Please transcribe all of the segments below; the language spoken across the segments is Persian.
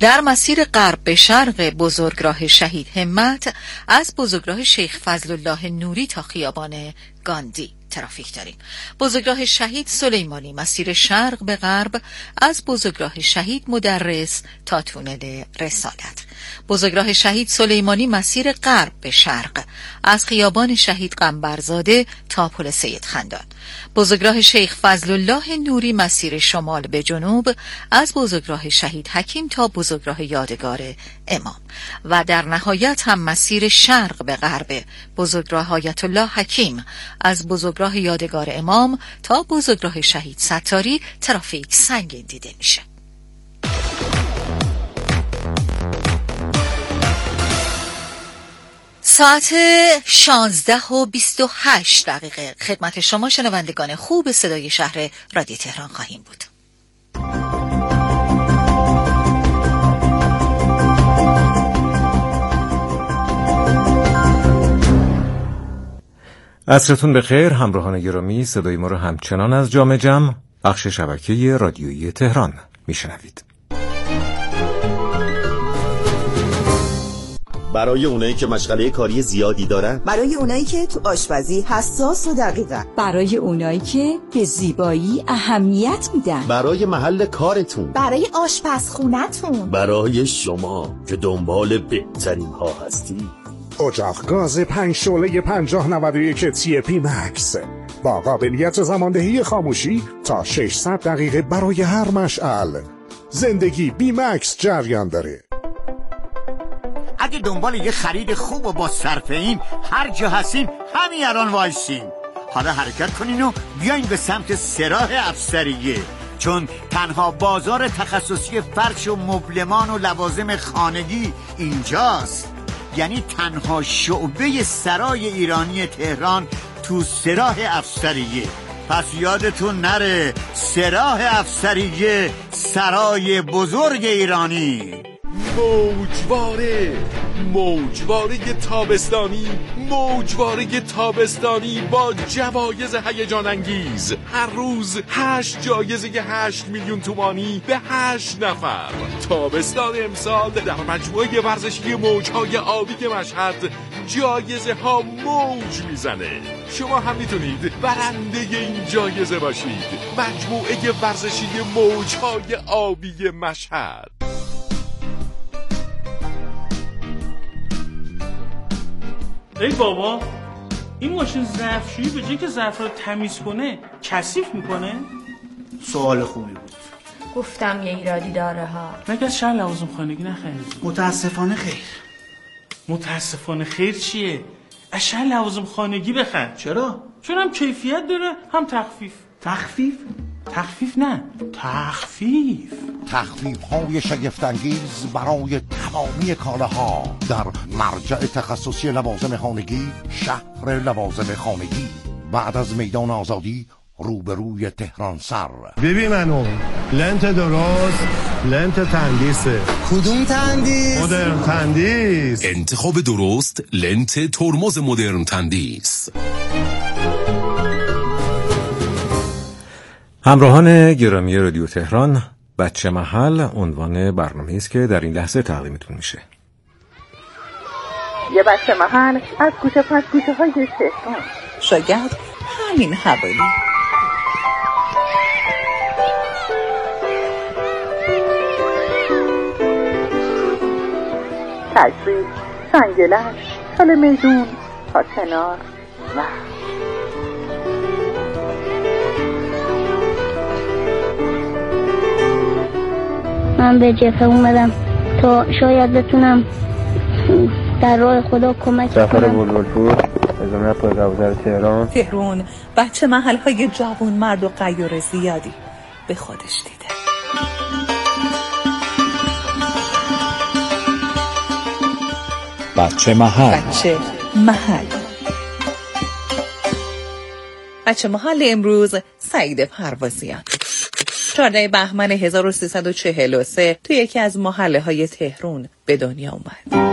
در مسیر غرب به شرق بزرگراه شهید همت از بزرگراه شیخ فضل الله نوری تا خیابان گاندی ترافیک داریم. بزرگراه شهید سلیمانی مسیر شرق به غرب از بزرگراه شهید مدرس تا تونل رسالت. بزرگراه شهید سلیمانی مسیر غرب به شرق از خیابان شهید قنبرزاده تا پل سید خندان. بزرگراه شیخ فضل الله نوری مسیر شمال به جنوب از بزرگراه شهید حکیم تا بزرگراه یادگار امام و در نهایت هم مسیر شرق به غرب بزرگراه آیت الله حکیم از بزرگراه یادگار امام تا بزرگراه شهید ستاری ترافیک سنگین دیده میشه. ساعت 16:28 خدمت شما شنوندگان خوب صدای شهر رادیو تهران خواهیم بود. عصرتون بخیر همراهان گرامی. صدای ما رو همچنان از جام جم بخش شبکه رادیویی تهران میشنوید. برای اونایی که مشغله کاری زیادی دارن، برای اونایی که تو آشپزی حساس و دقیقن، برای اونایی که به زیبایی اهمیت میدن، برای محل کارتون، برای آشپزخونتون، برای شما که دنبال بهترین ها هستی. اجاق گاز 5 شعله 5091 TP Max با قابلیت زماندهی خاموشی تا 600 دقیقه برای هر مشعل. زندگی بی مکس جریان داره. اگه دنبال یه خرید خوب و با صرفه این هر جا هستین همین الان وایسین. حالا حرکت کنین و بیاین به سمت سراح افسریه، چون تنها بازار تخصصی فرش و مبلمان و لوازم خانگی اینجاست. یعنی تنها شعبه سرای ایرانی تهران تو سراح افسریه. پس یادتون نره، سراح افسریه، سرای بزرگ ایرانی. موجواره تابستانی، موجواره تابستانی با جوایز هیجان انگیز. هر روز 8 جایزه 8 میلیون تومانی به 8 نفر. تابستان امسال در مجموعه ورزشی موجهای آبی مشهد جایزه ها موج میزنه. شما هم میتونید برنده این جایزه باشید. مجموعه ورزشی موجهای آبی مشهد. ای بابا، این ماشین ظرفشویی به جای که ظرف رو تمیز کنه کثیف میکنه؟ سوال خوبی بود. گفتم یه ایرادی داره ها. مگه از شهر لوازم خانگی نخریدی؟ متاسفانه خیر. متاسفانه خیر چیه؟ از شهر لوازم خانگی بخر. چرا؟ چون هم کیفیت داره هم تخفیف. تخفیف نه، تخفیف های شگفت‌انگیز برای تمامی کالاها در مرجع تخصصی لوازم خانگی، شهر لوازم خانگی، بعد از میدان آزادی روبروی تهران سر. ببین منو لنت درست، لنت تندیسه. کدوم تندیس؟ مدرن تندیس. انتخاب درست، لنت ترمز مدرن تندیس. همراهان گرامی رادیو تهران، بچه محل عنوان برنامه‌ای است که در این لحظه تقدیمتون میشه. یه بچه محل از گوشه پس گوشه های تهران، شاید همین حوالی. تجریب، سنگلش، سال میدون تا کنار و من به جبهه اومدم تا شاید بتونم در راه خدا کمک کنم. سفر بلبلپور ازامنه پایگاه تهران بچه محل های جوان مرد و غیور زیادی به خودش دیده. بچه محل. بچه محل امروز سعید پروازیان. 14 بهمن 1343 تو یکی از محله های تهران به دنیا اومد.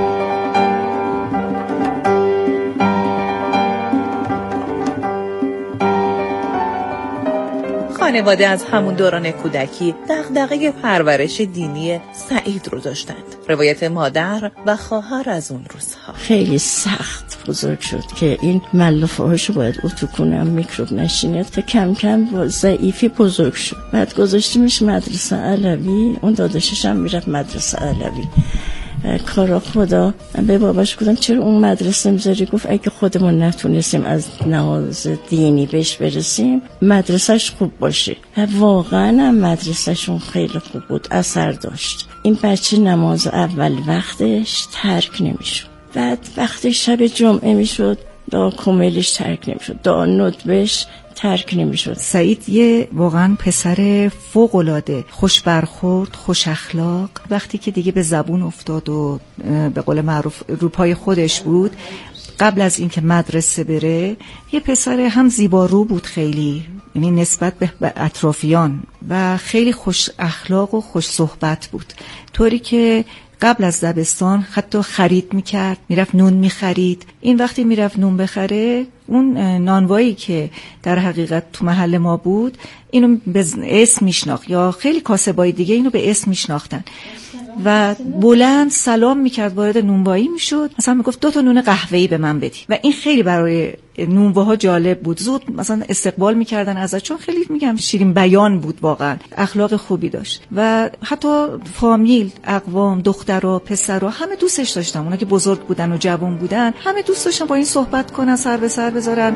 خانواده از همون دوران کودکی دغدغه پرورش دینی سعید رو داشتند. روایت مادر و خواهر از اون روزها. خیلی سخت بزرگ شد که این ملافه هاشو باید اتو کنم میکروب نشینه تا کم کم با ضعیفی بزرگ شد. بعد گذاشتیمش مدرسه علوی، اون داداشش هم میرفت مدرسه علوی. کارا خدا به باباش گفتم چرا اون مدرسه میذاری؟ گفت اگه خودمون نتونستیم از لحاظ دینی بهش برسیم مدرسهش خوب باشه. و واقعا مدرسهشون خیلی خوب بود، اثر داشت. این بچه نماز اول وقتش ترک نمیشد، بعد وقت شب جمعه میشد دعا کاملش ترک نمیشد، دعا ندبش ترک نمیشد. سعید یه واقعا پسر فوق العاده خوش برخورد، خوش اخلاق. وقتی که دیگه به زبون افتاد و به قول معروف رو پای خودش بود، قبل از اینکه مدرسه بره یه پسر هم زیبارو بود خیلی، یعنی نسبت به اطرافیان، و خیلی خوش اخلاق و خوش صحبت بود، طوری که قبل از دبستان حتی خرید میکرد، میرفت نون میخرید. این وقتی میرفت نون بخره، اون نانوایی که در حقیقت تو محل ما بود اینو به اسم میشناخت، یا خیلی کاسبای دیگه اینو به اسم میشناختن و بلند سلام میکرد، وارد نونوایی میشد، مثلا میگفت 2 نون قهوه‌ای به من بدی. و این خیلی برای نونواها جالب بود، زود مثلا استقبال میکردن ازش، چون خیلی میگم شیرین بیان بود، واقعا اخلاق خوبی داشت. و حتی فامیل، اقوام، دخترها، پسرها همه دوستش داشتن. اونا که بزرگ بودن و جوان بودن همه دوست داشتن با این صحبت کنن، سر به سر بذارن.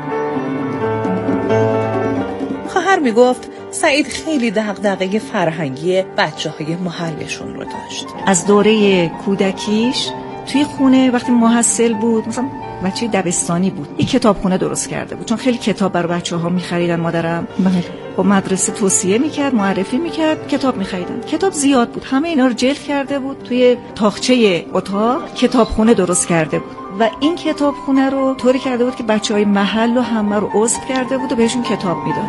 خواهر میگفت سعید خیلی دغدغه فرهنگی بچه‌های محلشون رو داشت. از دوره کودکیش توی خونه وقتی محصل بود، مثلا بچه دبستانی بود، یک کتابخونه درست کرده بود، چون خیلی کتاب برای بچه‌ها می‌خریدن. مادرم با مدرسه توصیه می‌کرد، معرفی می‌کرد، کتاب می‌خریدن. کتاب زیاد بود، همه اینا رو جلد کرده بود، توی تاقچه اتاق کتابخونه درست کرده بود. و این کتابخونه رو طوری کرده بود که بچه‌های محل رو همه رو عضو کرده بود و بهشون کتاب میداد.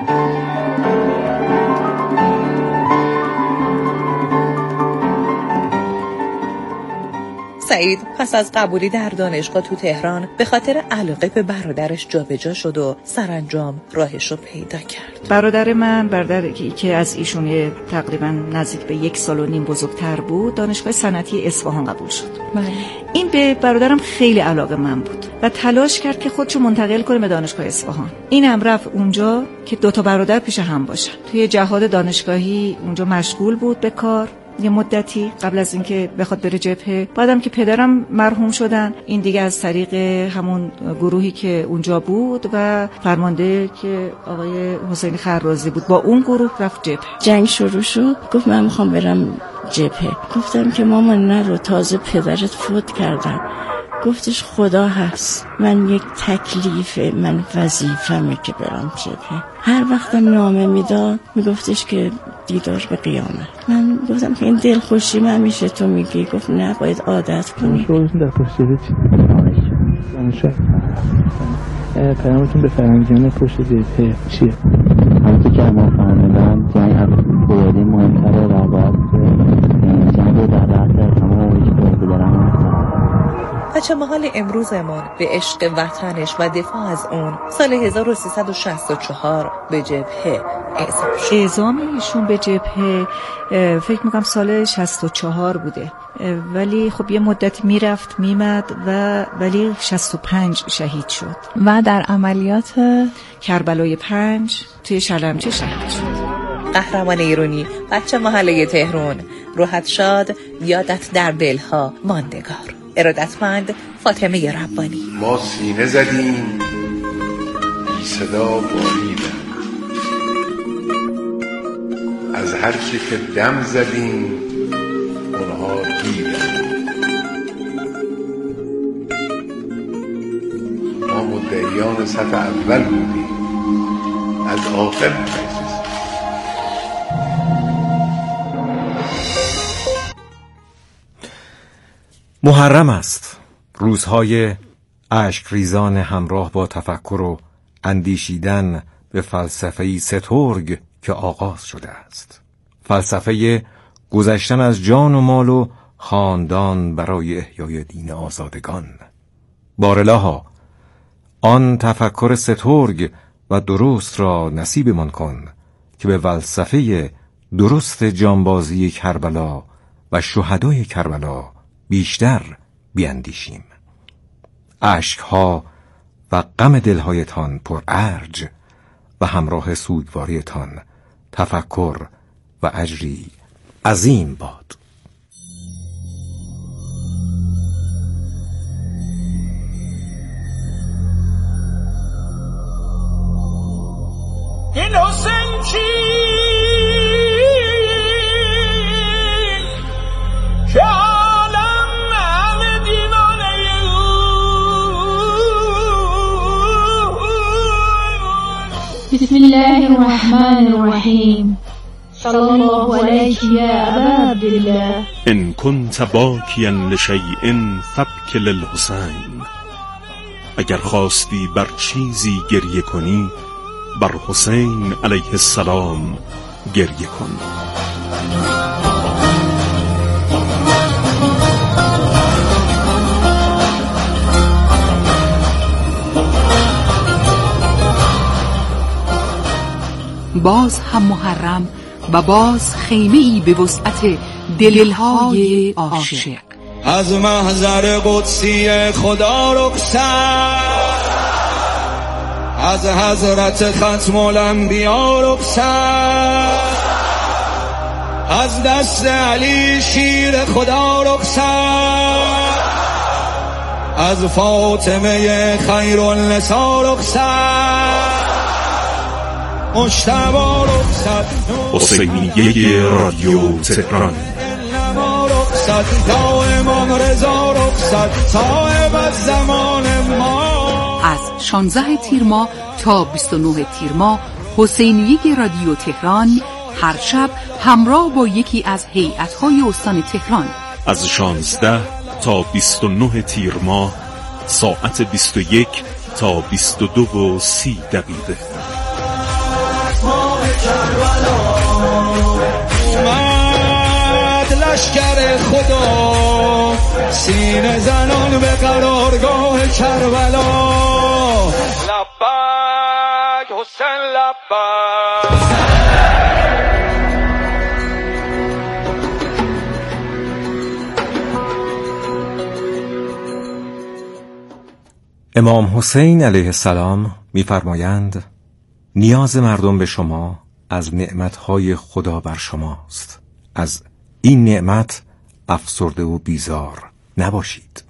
سعید پس از قبولی در دانشگاه تو تهران به خاطر علاقه به برادرش جابجا شد و سرانجام راهش رو پیدا کرد. برادر من، برادری که از ایشون تقریبا نزدیک به 1.5 سال بزرگتر بود، دانشگاه صنعتی اصفهان قبول شد. این به برادرم خیلی علاقه من بود و تلاش کرد که خودشو منتقل کنه به دانشگاه اصفهان. اینم رفت اونجا که 2 برادر پیش هم باشن. توی جهاد دانشگاهی اونجا مشغول بود به کار یه مدتی قبل از اینکه بخواد بره جبهه. بعدم که پدرم مرحوم شدن، این دیگه از طریق همون گروهی که اونجا بود و فرمانده که آقای حسین خرازی بود، با اون گروه رفت جبهه. جنگ شروع شد، گفت من میخوام برم جبهه. گفتم که مامان نرو، تازه پدرت فوت کردن. گفتش خدا هست، من یک تکلیفه، من وظیفه‌مه که برم جبهه. هر وقتم نامه میداد میگفتش که دیدار به قیامت. من گفتم که این دلخوشی من میشه تو میگی. گفت نه، باید عادت کنی. شغلتون در پشت جبهه چی؟ دانشجو. پیامتون به فرنگیان پشت جبهه چیه؟ همونطور که ما فهمیدم جنگ از بودی مهمتره و باید جنگ رو در رأس تمام اولی که بودارم. بچه محل امروزمون به عشق وطنش و دفاع از اون سال 1364 به جبهه اعزام ایشون به جبهه فکر میکنم سال 64 بوده، ولی خب یه مدت میرفت میمد و ولی 65 شهید شد و در عملیات کربلای 5 توی شلمچه شهید شد. قهرمان ایرانی، بچه محله تهران، روحت شاد، یادت در دلها ماندگار. ارادتمند فاطمه ربانی. ما سینه زدیم بی صدا باریدن، از هر چی که دم زدیم اونها دیدن. ما مدعیان صف اول بودیم، از آخر می‌خواستیم. محرم است، روزهای اشکریزان همراه با تفکر و اندیشیدن به فلسفه‌ای سترگ که آغاز شده است. فلسفه گذشتن از جان و مال و خاندان برای احیای دین آزادگان. بارلاها آن تفکر سترگ و درست را نصیبمان کن که به فلسفه درست جانبازی کربلا و شهدای کربلا بیشتر بیندیشیم. اشکها و غم دلهایتان پر ارج و همراه سوگواریتان تفکر و اجری عظیم باد. این حسین کی که عالم همه دیوانه بسم الله الرحمن الرحیم صلی الله علیک یا ابا عبدالله ان كنت باکیا لشیء فابک للحسین. اگر خواستی بر چیزی گریه کنی بر حسین علیه السلام گریه کن. باز هم محرم و باز خیمه‌ای به وسعت دلهای عاشق. از محضر قدسی خدا رخصت، از حضرت ختم الانبیا رخصت، از دست علی شیر خدا رخصت، از فاطمه خیر النساء رخصت، مجتبی رخصت، حسینیه رادیو تهران. یا امام رضا رخصت، صاحب الزمان ما. از 16 تیر ماه تا 29 تیر ماه حسینیه رادیو تهران هر شب همراه با یکی از هیئت‌های استان تهران از 16 تا 29 تیر ماه ساعت 21 تا 22:30. لشکر خدا سینه زنان به قرارگاه کربلا. لبک حسین لبک. امام حسین علیه السلام می‌فرمایند نیاز مردم به شما از نعمتهای خدا بر شماست. از این نعمت افسرده و بیزار نباشید.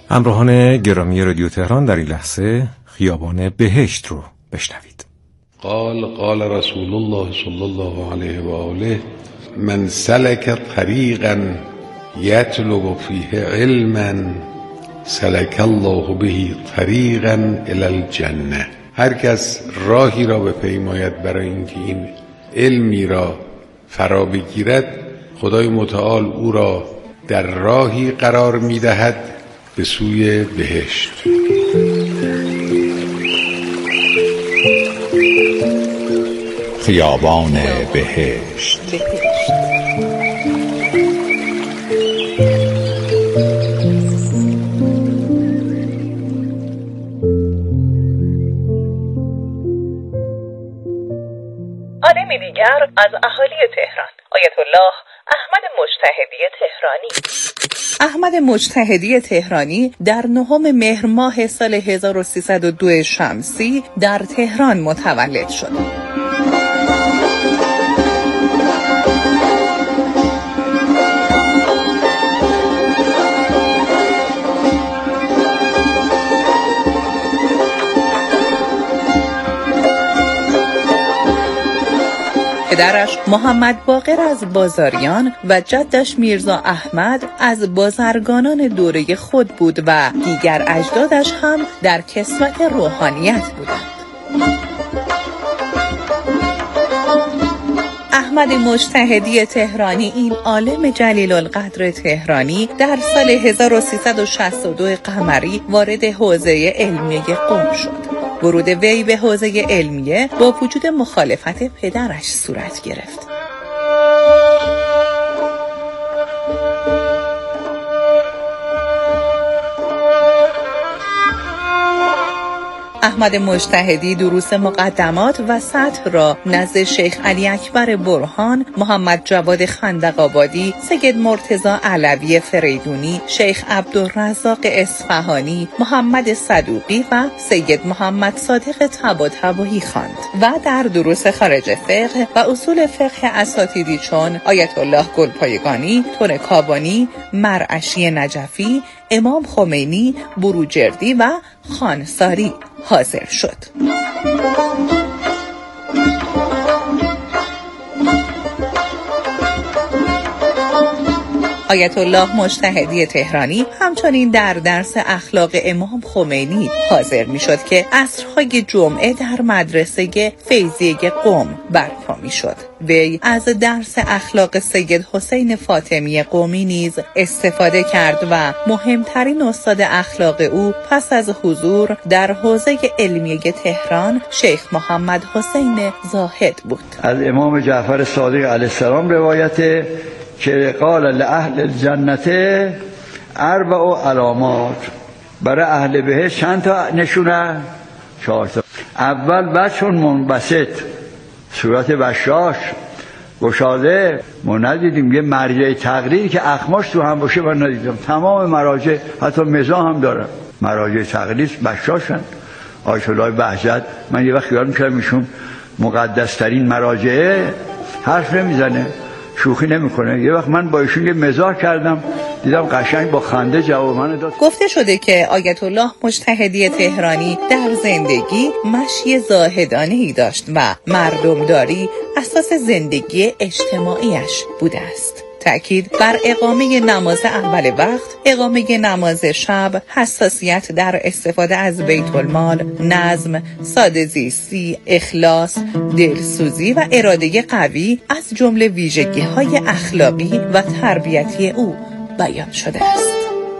همراهان گرامی رادیو تهران، در این لحظه خیابان بهشت رو بشنوید. قال رسول الله صلی الله علیه و آله من سلک طریقا یطلب فیه علما سلک الله به طریقا الی الجنه. هر کس راهی را بپیماید برای اینکه این علمی را فرا بگیرد، خدای متعال او را در راهی قرار می‌دهد به سوی بهشت. خیابان بهشت. آدمی دیگر از اهالی تهران، آیت الله احمد مجتهدی تهرانی. احمد مجتهدی تهرانی در 9 مهر ماه سال 1302 شمسی در تهران متولد شد. پدرش محمد باقر از بازاریان و جدش میرزا احمد از بازرگانان دوره خود بود و دیگر اجدادش هم در کسوت روحانیت بودند. احمد مجتهدی تهرانی، این عالم جلیل القدر تهرانی، در سال 1362 قمری وارد حوزه علمیه قم شد. ورود وی به حوزه علمیه با وجود مخالفت پدرش صورت گرفت. احمد مجتهدی دروس مقدمات و سطح را نزد شیخ علی اکبر برهان، محمد جواد خندق‌آبادی، سید مرتضی علوی فریدونی، شیخ عبدالرزاق اصفهانی، محمد صدوقی و سید محمد صادق طباطبایی خواند و در دروس خارج فقه و اصول فقه اساتیدی چون آیت الله گلپایگانی، تونکابانی، مرعشی نجفی، امام خمینی، بروجردی و خانساری حاضر شد. آیت الله مجتهدی تهرانی همچنین در درس اخلاق امام خمینی حاضر می شد که عصرهای جمعه در مدرسه فیضیه قم برپا می شد. وی از درس اخلاق سید حسین فاطمی قمی نیز استفاده کرد و مهمترین استاد اخلاق او پس از حضور در حوزه علمیه تهران شیخ محمد حسین زاهد بود. از امام جعفر صادق علیه السلام روایت که قال لأهل الجنت 4 علامات، برای اهل بهشت چند تا نشونه؟ 4 تا. اول بچون منبسط، صورت بشاش گشاده. ما ندیدیم یه مرجع تقریری که اخماش تو هم باشه، من ندیدم. تمام مراجع حتی مزاح هم دارن، مراجع تقریر بشاشن. آیت الله بهجت، من یه وقت خیال میکردم ایشون مقدسترین مراجعه، حرف نمیزنه، شوخی نمیکنه. یه وقت من با ایشون یه مزاح کردم، دیدم قشنگ با خنده جواب من داد. گفته شده که آیت الله مجتهدی تهرانی در زندگی مشی زاهدانه‌ای داشت و مردمداری اساس زندگی اجتماعیش بوده است. تأکید بر اقامه نماز اول وقت، اقامه نماز شب، حساسیت در استفاده از بیت المال، نظم، ساده زیستی، اخلاص، دلسوزی و اراده قوی از جمله ویژگی‌های اخلاقی و تربیتی او بیان شده است.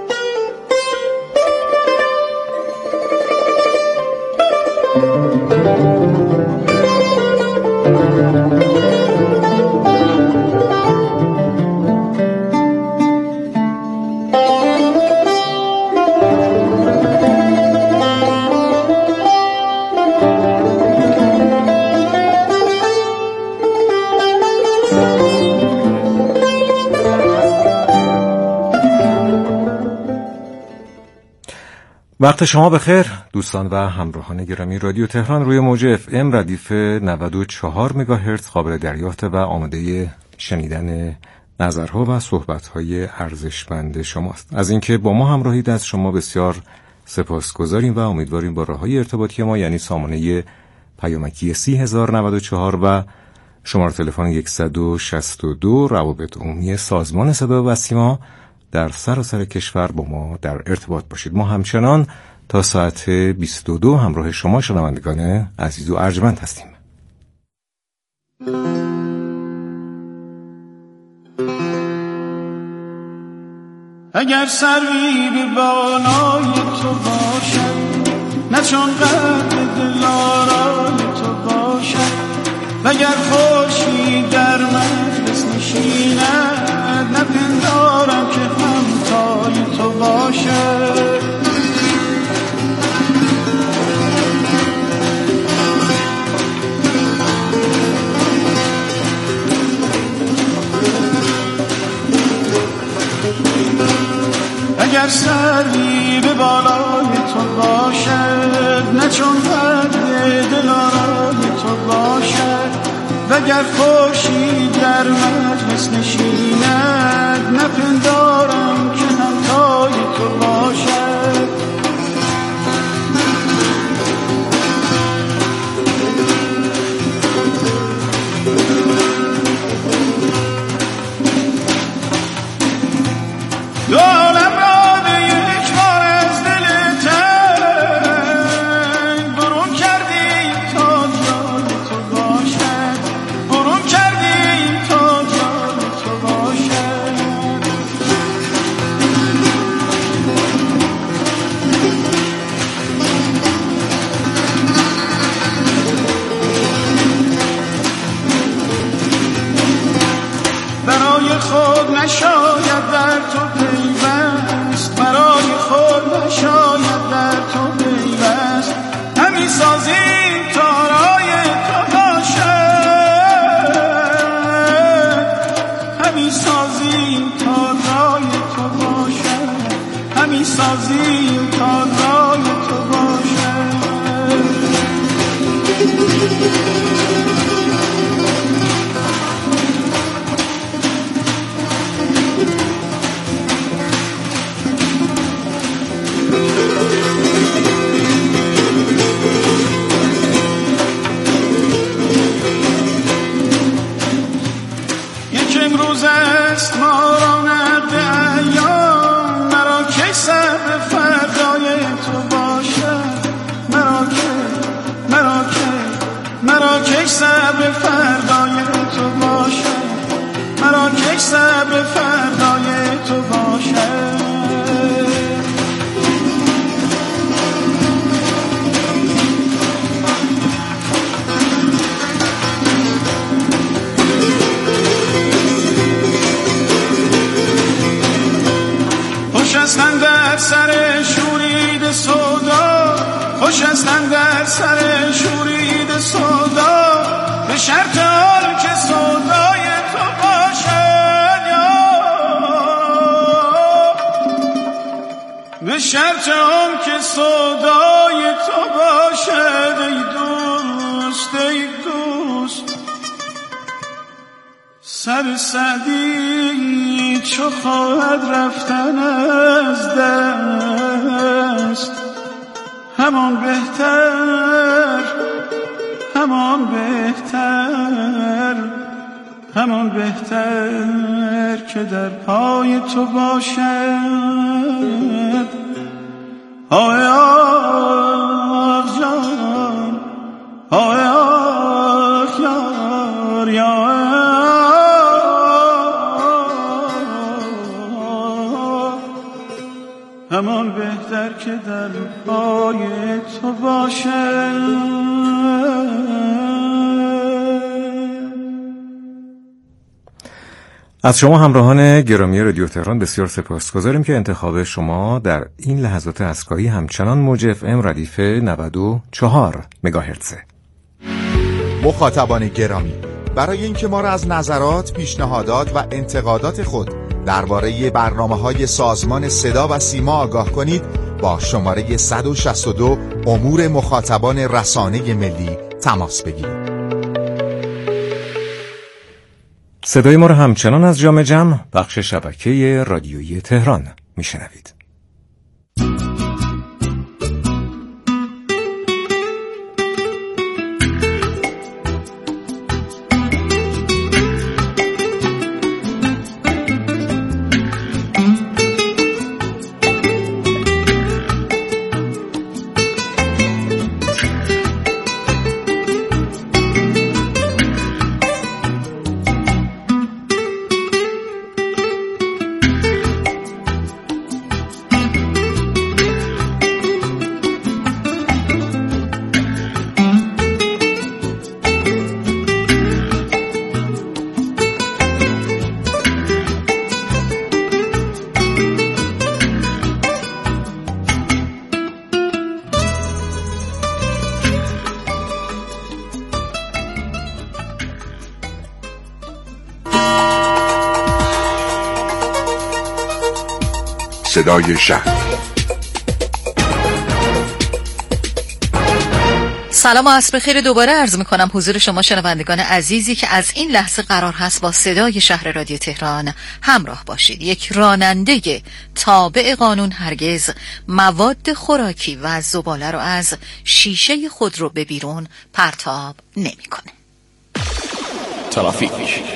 وقت شما بخیر دوستان و همراهان گرامی رادیو تهران. روی موج FM ردیف 94 مگاهرتز قابل دریافت و آماده شنیدن نظرها و صحبت‌های ارزشمند شماست. از اینکه با ما همراهید از شما بسیار سپاسگزاریم و امیدواریم با راه‌های ارتباطی ما، یعنی سامانه پیامکی 30094 و شماره تلفن 162 روابط عمومی سازمان صدا و سیما در سراسر کشور با ما در ارتباط باشید. ما همچنان تا ساعت 22 همراه شما شنوندگان عزیز و ارجمند هستیم. اگر سروی به بالای تو باشد، نه چون قد دلارای تو باشد، وگر خوشی در مجلس نشیند، نپندارم که همتای تو باشد. اگر سری به بالای تو باشد، نه چون قد دلارای تو باشد، وگر خوشی در مجلس نشیند، نپندارم که همتای تو باشد. دارم را به یک بار از دل تنگ برون کردی تا جای تو باشد، برون کردی تا جای تو باشد. برای خود نشاید در تو پیوست، برای خود نشاید در تو پیوست، همی سازیم تا رای تو باشد، همی سازیم تا رای تو باشد، همی سازیم تا رای تو باشد. امروز است ما را نقد ایام، مرا که صبر فردای تو باشد، مرا که صبر فردای تو باشد، مرا که صبر فردای تو باشد. خوشستن در سر شورید سودا، خوشستن در سر شورید سودا، به شرط آن که سودای تو باشد، به شرط آن که سودای تو باشد. ای دوست ای دوست، سر سعدی چو خواهد رفتن از دست، همان بهتر، همان بهتر، همان بهتر که در پای تو باشد. آه آه جان، آه آه یار یار، همان بهتر که در پای تو باشد. از شما همراهان گرامی رادیو تهران بسیار سپاسگزاریم که انتخاب شما در این لحظات اسکایی همچنان موج اف ام ردیف 94 مگاهرتزه. مخاطبان گرامی، برای اینکه ما را از نظرات، پیشنهادات و انتقادات خود درباره برنامه‌های سازمان صدا و سیما آگاه کنید، با شماره 162 امور مخاطبان رسانه ملی تماس بگیرید. صدای ما را همچنان از جام جم بخش شبکه رادیویی تهران میشنوید. صدای شهر. سلام و عصر بخیر دوباره عرض میکنم حضور شما شنوندگان عزیزی که از این لحظه قرار هست با صدای شهر رادیو تهران همراه باشید. یک راننده تابع قانون هرگز مواد خوراکی و زباله رو از شیشه خود رو به بیرون پرتاب نمیکنه. ترافیک.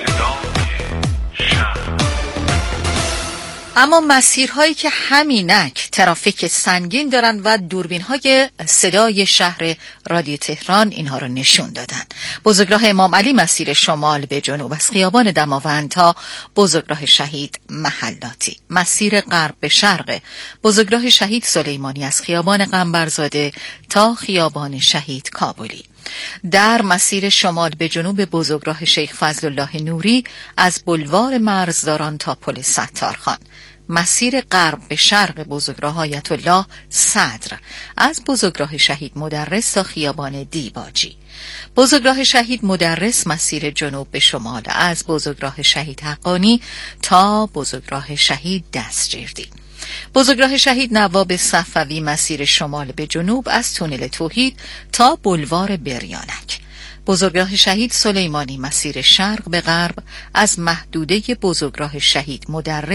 اما مسیرهایی که همینک ترافیک سنگین دارن و دوربین‌های صدای شهر رادیو تهران اینها رو نشون دادن. بزرگراه امام علی مسیر شمال به جنوب از خیابان دماوند تا بزرگراه شهید محلاتی، مسیر غرب به شرق بزرگراه شهید سلیمانی از خیابان قنبرزاده تا خیابان شهید کابلی، در مسیر شمال به جنوب بزرگراه شیخ فضل الله نوری از بلوار مرزداران تا پل ستارخان، مسیر غرب به شرق بزرگراه آیت الله صدر از بزرگراه شهید مدرس تا خیابان دیباجی، بزرگراه شهید مدرس مسیر جنوب به شمال از بزرگراه شهید حقانی تا بزرگراه شهید دستجردی، بزرگراه شهید نواب صفوی مسیر شمال به جنوب از تونل توحید تا بلوار بریانک، بزرگراه شهید سلیمانی مسیر شرق به غرب از محدوده بزرگراه شهید مدرس